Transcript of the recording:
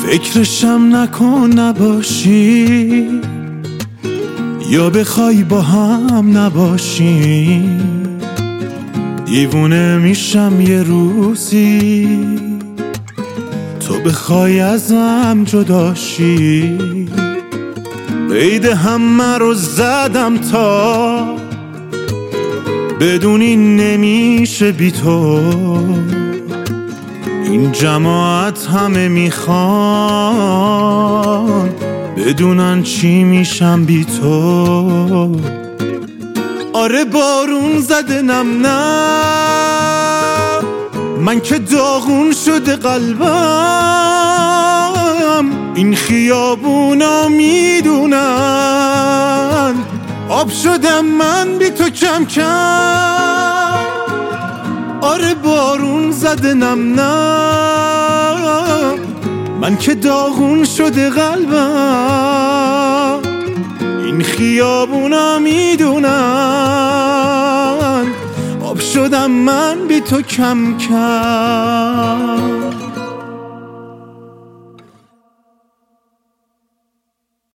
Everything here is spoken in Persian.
فکرشم نکن نباشی، یا بخوای با هم نباشی. دیوونه میشم یه روزی تو بخوای ازم جداشی. قید همه رو زدم تا بدونی نمیشه بی تو. این جماعت همه میخوان بدونن چی میشم بی تو. آره بارون زده نم نم، من که داغون شده قلبم. این خیابونا میدونن آب شدم من بی تو کم کم. آره بارون زده نم نم، من که داغون شده قلبم. این خیابونا میدونن آب شدم من بی تو کم کم.